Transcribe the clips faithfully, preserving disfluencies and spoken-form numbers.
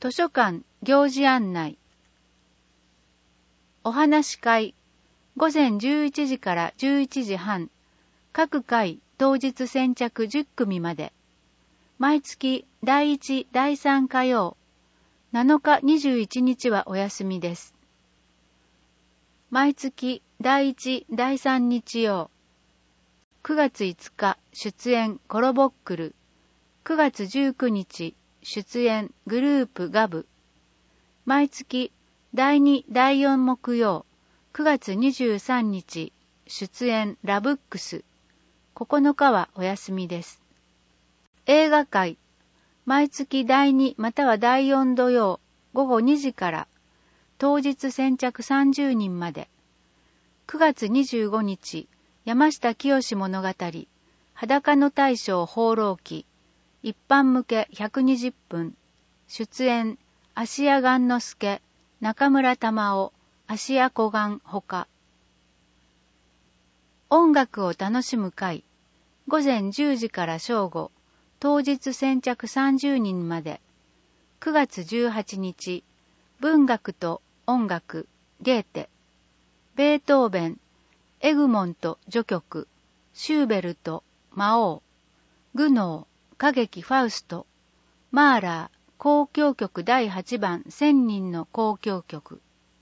図書館行事案内。お話し会、午前じゅういちじからじゅういちじはん、各回当日先着じゅっくみまで。毎月だいいち、だいさん火曜、なのかにじゅういちにちはお休みです。毎月だいいち、だいさん日曜、くがついつか出演コロボックル、くがつじゅうくにち出演グループガブ、毎月だいに、だいよん木曜、くがつにじゅうさんにち出演ラブックス、ここのかはお休みです。映画会、毎月だいにまたはだいよん土曜ごごにじから当日先着さんじゅうにんまで。くがつにじゅうごにち山下清物語、裸の大将放浪記、一般向けひゃくにじゅっぷん、出演芦屋雁之助、中村玉緒、芦屋小雁ほか。音楽を楽しむ会、午前じゅうじから正午、当日先着さんじゅうにんまで。くがつじゅうはちにち、文学と音楽、ゲーテ、ベートーベン、エグモント序曲、シューベルト、魔王、グノー、歌劇ファウスト、マーラー、交響曲だいはちばん千人の交響曲。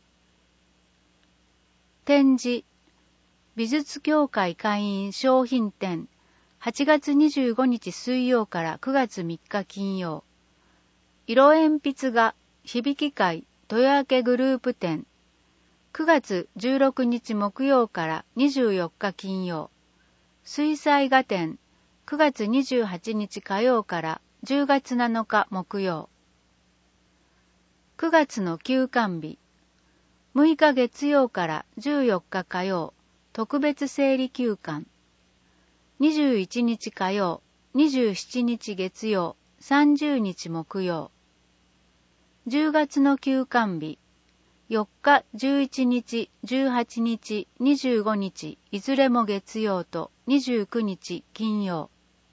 展示、美術協会会員商品展、はちがつにじゅうごにち水曜からくがつみっか金曜。色鉛筆画、響き会、豊明グループ展、くがつじゅうろくにち木曜からにじゅうよっか金曜。水彩画展、くがつにじゅうはちにち火曜からじゅうがつなのか木曜。くがつの休館日、むいか月曜からじゅうよっか火曜、特別整理休館。にじゅういちにち火曜、にじゅうしちにち月曜、さんじゅうにち木曜。じゅうがつの休館日、よっか、じゅういちにち、じゅうはちにち、にじゅうごにち、いずれも月曜とにじゅうくにち金曜。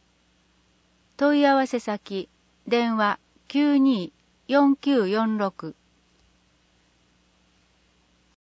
問い合わせ先、電話 きゅうにーよんきゅうよんろく